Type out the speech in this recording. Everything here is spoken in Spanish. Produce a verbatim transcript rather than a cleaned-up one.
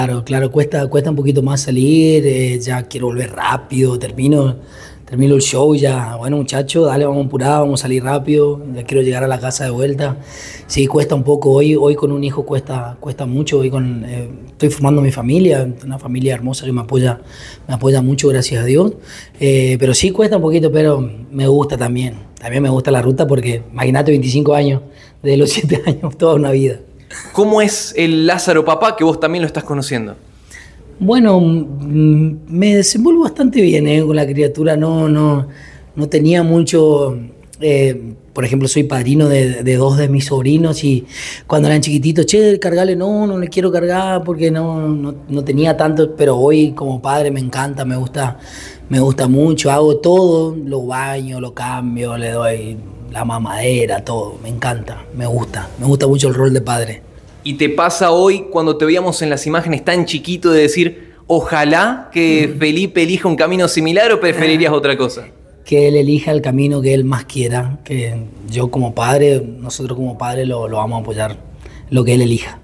Claro, claro, cuesta, cuesta un poquito más salir, eh, ya quiero volver rápido, termino, termino el show ya, bueno muchachos, dale, vamos apurados, vamos a salir rápido, ya quiero llegar a la casa de vuelta. Sí, cuesta un poco, hoy, hoy con un hijo cuesta, cuesta mucho, hoy con, eh, estoy formando mi familia, una familia hermosa que me apoya, me apoya mucho, gracias a Dios. Eh, pero sí cuesta un poquito, pero me gusta también, también me gusta la ruta porque imagínate veinticinco años, de los siete años, toda una vida. ¿Cómo es el Lázaro papá que vos también lo estás conociendo? Bueno, mm, me desenvuelvo bastante bien, eh, con la criatura, no, no, no tenía mucho, eh, por ejemplo, soy padrino de, de dos de mis sobrinos y cuando eran chiquititos, che, cargale, no, no le quiero cargar porque no, no, no tenía tanto, pero hoy como padre me encanta, me gusta, me gusta mucho, hago todo, lo baño, lo cambio, le doy la mamadera, todo, me encanta, me gusta, me gusta mucho el rol de padre. ¿Y te pasa hoy cuando te veíamos en las imágenes tan chiquito de decir, ojalá que Felipe elija un camino similar o preferirías otra cosa? Que él elija el camino que él más quiera, que yo como padre, nosotros como padre lo, lo vamos a apoyar, lo que él elija.